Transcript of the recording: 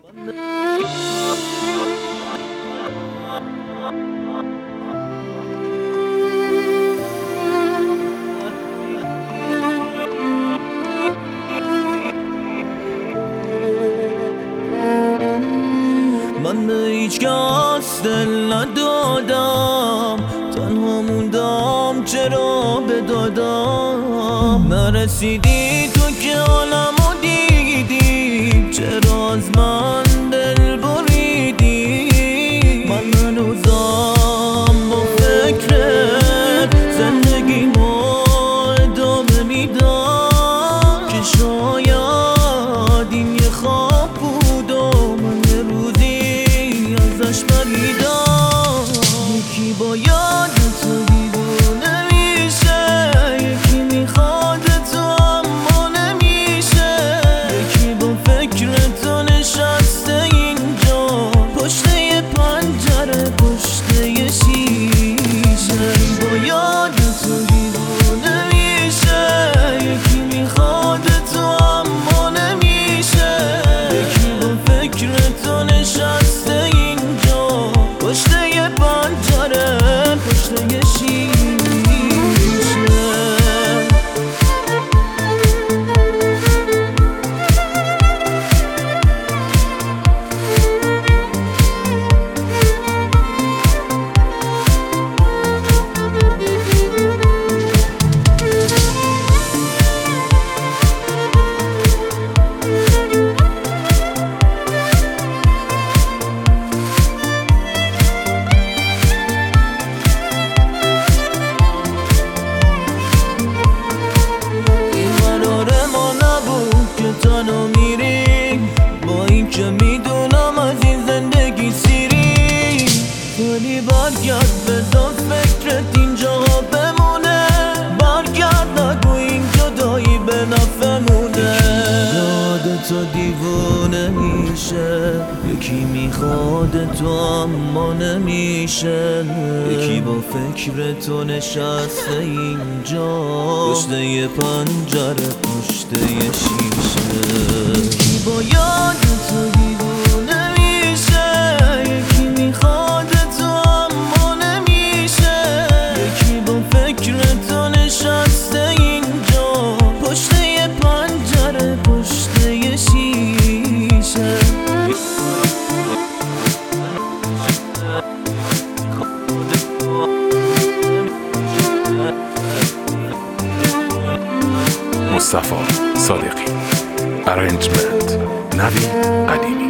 من به هیچ کس دل ندادم، تنها موندم چرا بدادم. نرسیدی تو که عالمو دیدی، چرا از من دل بریدی؟ من هنوزم با فکرت زندگیمو ادامه میدم، که شاید این یه خواب بود و من یه روزی ازش پریدم. یکی باید تو دیوونه میشه، یکی میخواد تو اما نمیشه، یکی با فکر تو نشسته اینجا پشت یه پنجره، پشت یه شیشه. باید تو دیوونه میشه، یکی میخواد تو اما نمیشه، یکی با فکر تو نشسته اینجا پشت یه پنجره، پشت یه شیشه. تنها میری با این که میدونم از این زندگی سیری، ولی برگرد بذار فکرت اینجا بمونه، برگرد نگو این جدایی به نفعمونه. یاد تو دیوونه میشه، یکی میخواد تو اما نمیشه، یکی با فکر تو نشسته اینجا پشت یه پنجره، پشت یه شیشه. یکی باید تو دیوونه میشه، یکی میخواد تو اما نمیشه، یکی با فکر تو نشسته اینجا پشت یه پنجره، پشت یه شیشه. مصطفی صادقی، ارنجمنت نوید قدیمی.